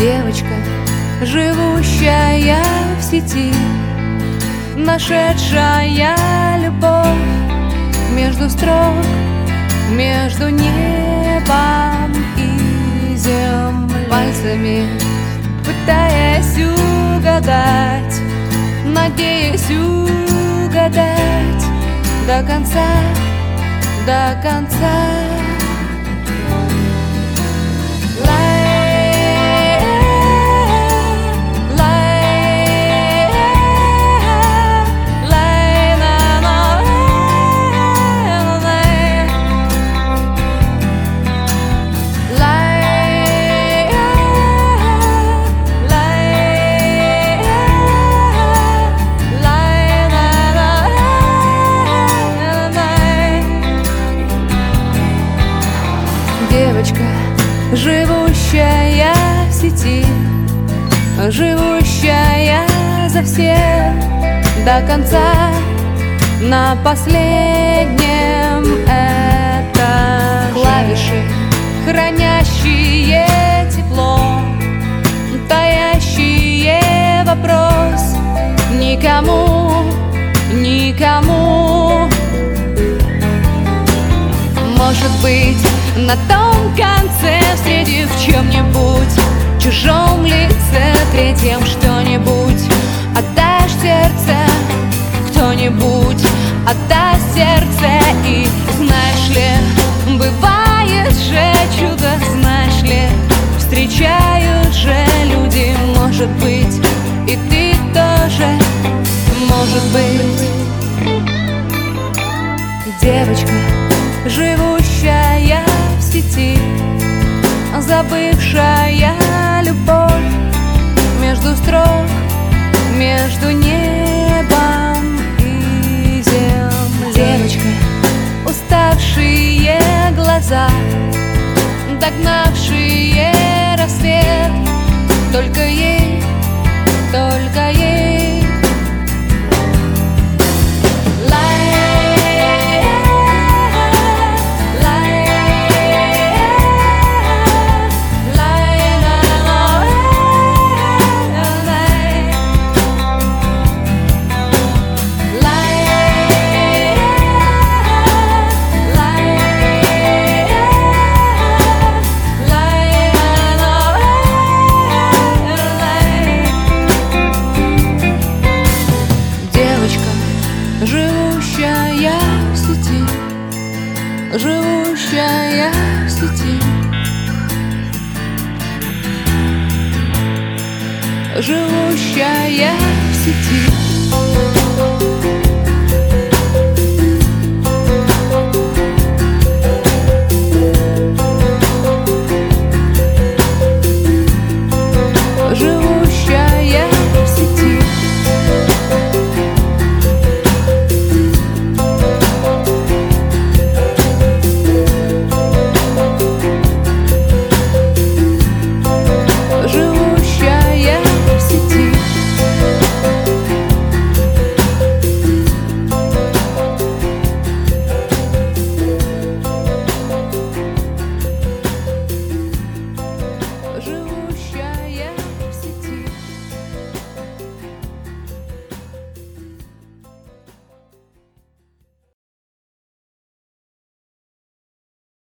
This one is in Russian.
Девочка, живущая в сети, нашедшая любовь между строк, между небом и землей, пальцами пытаясь угадать, надеясь угадать до конца, до конца. Девочка, живущая в сети, живущая за всех до конца, на последнем этаже. Клавиши, хранящие тепло, таящие вопрос никому, никому. Может быть, на том конце, встретив в чем-нибудь чужом лице, третьем что-нибудь, отдашь сердце, кто-нибудь отдаст сердце. И знаешь ли, бывает же чудо, знаешь ли, встречают же люди. Может быть, и ты тоже, может быть. Девочка, живущая в сети, забывшая любовь между строк, между небом и землей. Девочка, уставшие глаза, догнавшие рассвет, только ей, только ей. Живущая в сети, живущая в сети, живущая в сети.